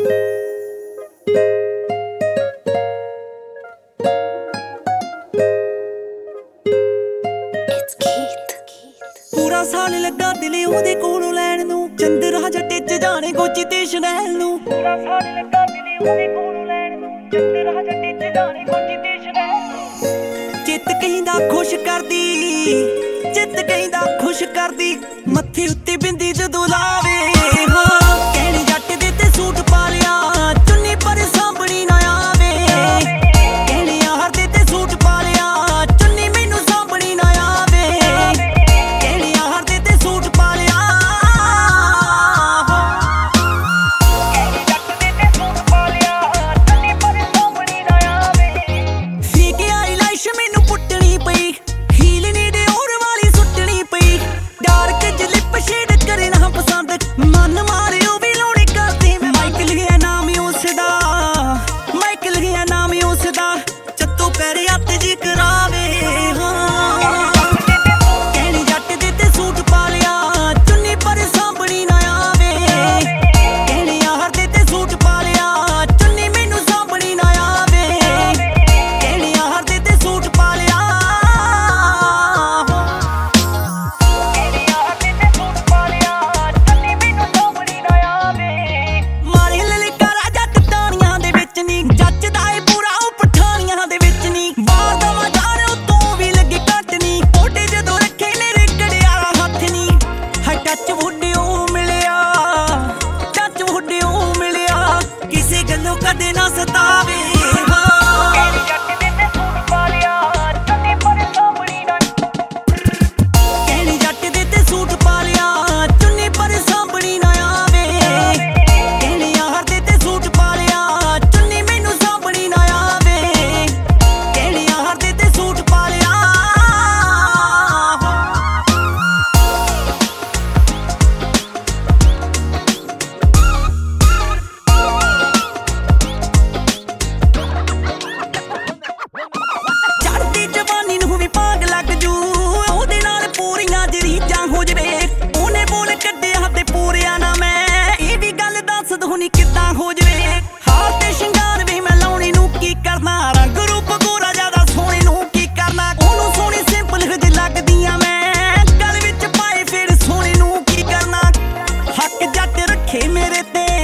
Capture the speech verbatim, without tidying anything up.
पूरा साल लगा दिले ओदे कोलों लैण नूं, चंद्रा जट्टे च जाने गोची ते शनैल नूं। पूरा साल लगा दिले ओदे कोलों लैण नूं, चंद्रा जट्टे च जाने गोची ते शनैल नूं। चित कहिंदा खुश करदी, चित कहिंदा खुश करदी, मत्थे उत्ते बिंदी जदों लावे। हां कहणी जट दे ते सूट पा लिया, चुन्नी पर सांभणी ना आवे। कहणी यार दे ते सूट पा लिया, चुन्नी मैनू सांभणी ना आवे। कहणी यार दे ते सूट पा लिया, कहणी जट दे ते सूट पा लिया, चुन्नी पर सांभणी ना आवे। फीके आई लाइश मैनू पुट्टनी पई, हील नी दे और वाली सुट्टनी पई। डार्क ज लिप शेड करे ना पसंद, मन मारे ओ भी लोने करदी। माइकल गया नाम उसदा, माइकल गया नाम उसदा, चत्तो पैरे हत्थ जी करावे। हाँ कहणी जट दे ते सूट पा लिया, चुन्नी पर सांभणी ना आवे। कहणी यार दे ते सूट पा लिया, चुन्नी मैनू सांभणी ना आवे। कहणी यार दे ते सूट पा लिया, कहणी यार दे ते सूट पा लिया, चुन्नी मैनू सांभणी ना आवे। मारे ललकारा जट ताणियां दे विच नी, जचदा ਏ ਪੂਰਾ ਉਹ ਪਠਾਨੀਆਂ ਦੇ ਵਿੱਚ ਨੀ। ਬਾਹਰ ਦਾ ਮਜ਼ਾਰ ਉਤੋਂ ਵੀ ਲੱਗੇ ਘੱਟ ਨੀ, ਕੋਟੇ ਜਦੋਂ ਰੱਖੇ ਮੇਰੇ ਕੜਿਆਲਾ ਹੱਥ ਨੀ। ਹਾਏ ਟੱਚ ਵੁੱਡਿਓ ਮਿਲਿਆ, ਟੱਚ ਵੁੱਡਿਓ ਮਿਲਿਆ, ਕਿਸੇ ਗੱਲੋਂ ਕਦੇ ਨਾ ਸਤਾਵੇ। ਹਾਂ ਕਹਿਣੀ ਜੱਟ ਦੇ ਤੇ ਸੂਟ ਪਾ ਲਿਆ, ਚੁੰਨੀ ਪਰ ਸਾਂਭਣੀ ਨਾ, ਕਹਿਣੀ ਜੱਟ ਦੇ ਤੇ ਸੂਟ ਪਾ ਲਿਆ, ਚੁੰਨੀ ਪਰ ਸਾਂਭਣੀ ਨਾ ਆਵੇ। ਕਹਿਣੀ ਯਾਰ ਦੇ ਤੇ ਸੂਟ ਪਾ ਲਿਆ, ਚੁੰਨੀ ਮੈਨੂ ਸਾਂਭਣੀ ਨਾ ਆਵੇ। ਕਹਿਣੀ ਯਾਰ ਦੇ ਤੇ ਸੂਟ ਪਾ ਲਿਆ। ਚੜ੍ਹਦੀ ਜਵਾਨੀ ਨੂੰ ਵੀ ਭਾਗ ਲੱਗ ਜੂ, ਉਹਦੇ ਨਾਲ ਪੂਰੀਆਂ ਜਰੀਜਾਂ ਹੋ ਜਵੇ। ਉਹਨੇ ਬੋਲ ਕੱਢਿਆ ਤੇ ਪੂਰਿਆ ਨਾ ਮੈਂ, ਇਹ ਵੀ ਗੱਲ ਦੱਸ ਦੋ ਨੀ ਕਿੱਦਾਂ ਹੋ ਜਵੇ। ਹਾਰ ਤੇ ਸ਼ਿੰਗਾਰ ਵੀ ਮੈਂ ਲਾਉਣੀ ਨੂੰ ਕੀ ਕਰਨਾ, ਰੰਗ ਰੂਪ ਗੋਰਾ ਜ਼ਿਆਦਾ ਸੋਹਣੇ ਨੂੰ ਕੀ ਕਰਨਾ। ਉਹਨੂੰ ਸੋਹਣੀ ਸਿੰਪਲ ਹਜੇ ਲੱਗਦੀਆਂ ਮੈਂ, ਗਲ ਵਿੱਚ ਪਾਏ ਫਿਰ ਸੋਹਣੇ ਨੂੰ ਕੀ ਕਰਨਾ। ਹੱਕ ਜੱਟ ਰੱਖੇ ਮੇਰੇ ਤੇ,